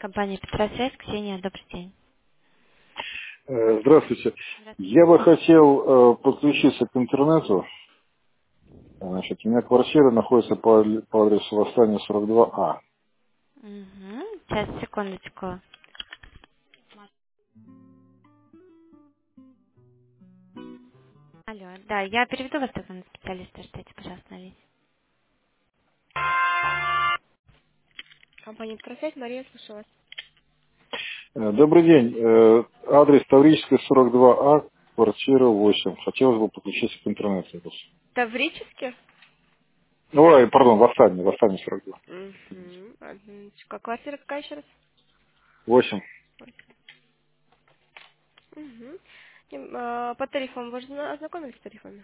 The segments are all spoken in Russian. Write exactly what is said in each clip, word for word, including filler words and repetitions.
Компания Петросвязь, Ксения, добрый день. Э, Здравствуйте. Здравствуйте. Я бы хотел э, подключиться к интернету. Значит, у меня квартира находится по, по адресу Восстания сорок два А. Угу. Сейчас, секундочку. Алло, да, я переведу вас тогда на специалиста, ждите, пожалуйста, на линии. Компания Петросвязь, Мария, слушаю вас. Э, Добрый день. Э, Адрес Таврическая сорок два А, квартира восемь. Хотелось бы подключиться к интернету. Таврически? Ой, пардон, Восстание, Восстание сорок два. Угу. Одночка. Квартира какая еще раз? восемь. Угу. По тарифам вы же зна- ознакомились с тарифами?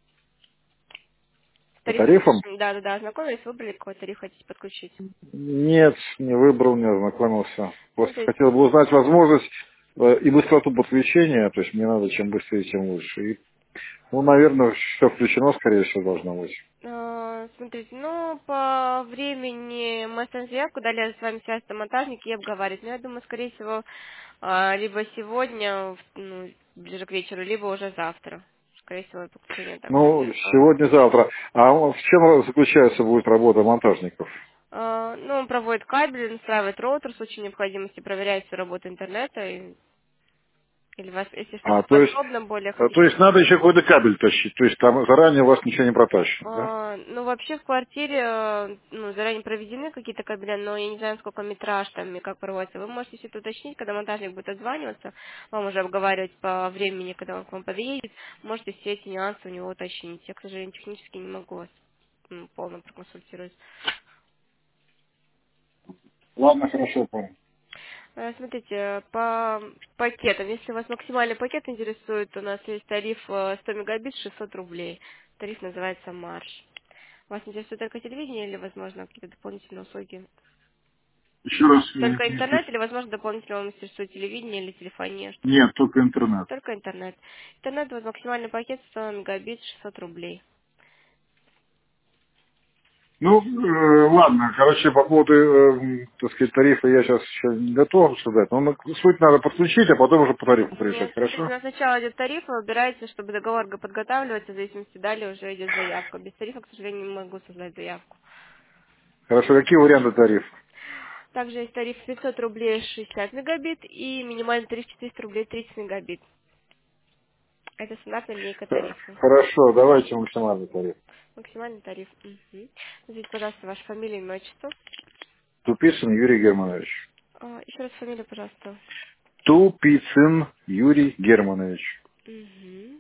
С По тарифами? тарифам? Да, да, да, ознакомились, выбрали, какой тариф хотите подключить. Нет, не выбрал, не ознакомился. Просто Смотрите. хотел бы узнать возможность э, и быстроту подключения. То есть мне надо чем быстрее, тем лучше. И, ну, наверное, все включено, скорее всего, должно быть. А, Смотрите, ну, по времени мы оставим заявку, далее с вами свяжется монтажник и обговаривать. Но я думаю, скорее всего, а, либо сегодня, в- ну, ближе к вечеру, либо уже завтра. Скорее всего, подключение так Ну, произойдет. сегодня-завтра. А в чем заключается будет работа монтажников? А, Ну, он проводит кабель, настраивает роутер в случае необходимости, проверяет всю работу интернета. и- Или вас, если А, что-то то есть, подробно более а, то хотите. есть надо еще какой-то кабель тащить. То есть там заранее у вас ничего не протащено, да? А, Ну, вообще в квартире, э, ну, заранее проведены какие-то кабеля, но я не знаю, сколько метраж там и как проводится. Вы можете все это уточнить, когда монтажник будет отзваниваться, вам уже обговаривать по времени, когда он к вам подъедет, можете все эти нюансы у него уточнить. Я, к сожалению, технически не могу вас м, полно проконсультировать. Ладно, хорошо, понял. Э, Смотрите, по пакетам, если вас максимальный пакет интересует, у нас есть тариф э, сто мегабит, шестьсот рублей. Тариф называется «Марш». Вас интересует только телевидение или, возможно, какие-то дополнительные услуги? Еще раз, э, Только не интернет слышу. или, возможно, дополнительно вам интересует телевидение или телефония? Что? Нет, только интернет. Только интернет. Интернет, вот максимальный пакет сто мегабит, шестьсот рублей. Ну, э, ладно, короче, по поводу, э, так сказать, тарифа я сейчас еще не готов сказать. Но на- суть надо подключить, а потом уже по тарифу Нет, решать, смотрите, у хорошо? нас сначала идет тариф, вы выбираете, чтобы договор г- подготавливается, в зависимости далее уже идет заявка. Без тарифа, к сожалению, не могу создать заявку. Хорошо, какие варианты тарифа? Также есть тариф пятьсот рублей шестьдесят мегабит и минимальный тариф четыреста рублей тридцать мегабит. Это стандартная линейка Х- тарифа. Хорошо, давайте максимальный тариф. Максимальный тариф. Угу. Назовите, пожалуйста, ваша фамилия, имя, отчество. Тупицын Юрий Германович. А, еще раз фамилию, пожалуйста. Тупицын Юрий Германович. Угу.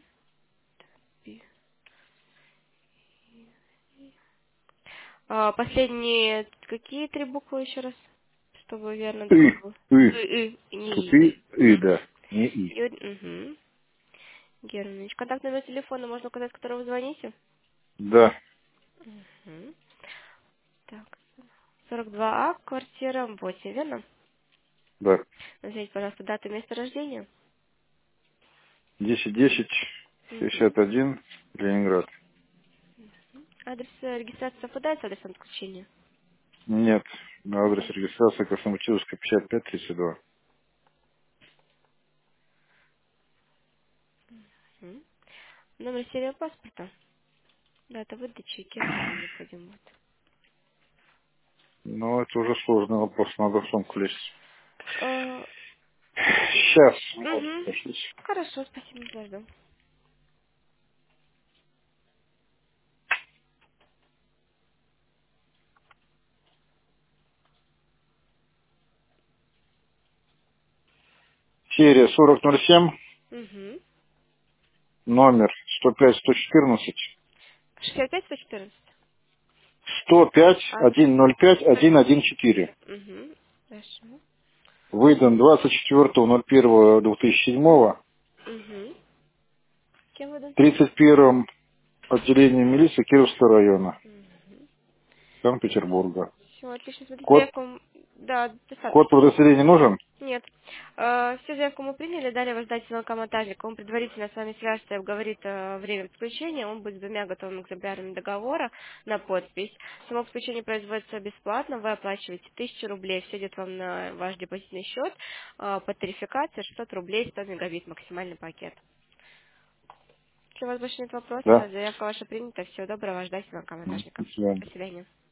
А, последние какие три буквы еще раз, чтобы верно И, договор был? и. И, и, не Тут и, и. и, и, Мгм. да. Не и. Юрий, угу. Германович. Контактный номер телефона можно указать, с которого вы звоните? Да, Угу. Так, сорок два А, квартира восемь, верно? да. Назовите, пожалуйста, дату и место рождения. десять десять Угу. шестьдесят один Ленинград. Адрес э, регистрации совпадает с адресом отключения? Нет, на адрес регистрации Красноматьевская пятьдесят пять тридцать два. Угу. Номер серии паспорта. Дата выдачи и кем вам необходим будет. Но это уже сложный вопрос, надо в сумку лезть. А, Сейчас, вот, угу. пошлите. Хорошо, спасибо, подожду. Серия сорок ноль семь, Угу. номер сто пять сто четырнадцать, шестьдесят пять сто четырнадцать? сто пять А, сто ноль пять сто четыре. угу. Хорошо. Выдан двадцать четвёртого ноль первого две тысячи седьмого, Угу. Кем вы дан? тридцать первым отделением милиции Кировского района, Угу. Санкт-Петербурга. Все, отлично. Смотрите, Код, заявку... Да, код достаточно. удостоверения нужен? Нет. Э, Все заявку мы приняли, далее вы ждать звонка монтажника. Он предварительно с вами свяжется и обговорит э, время подключения. Он будет с двумя готовыми экземплярами договора на подпись. Само подключение производится бесплатно. Вы оплачиваете тысячу рублей. Все идет вам на ваш депозитный счет. Э, По тарификации шестьсот рублей, сто мегабит максимальный пакет. Если у вас больше нет вопросов, Да. заявка ваша принята. Всего доброго, ждать звонка Ну, монтажника. до свидания. До свидания.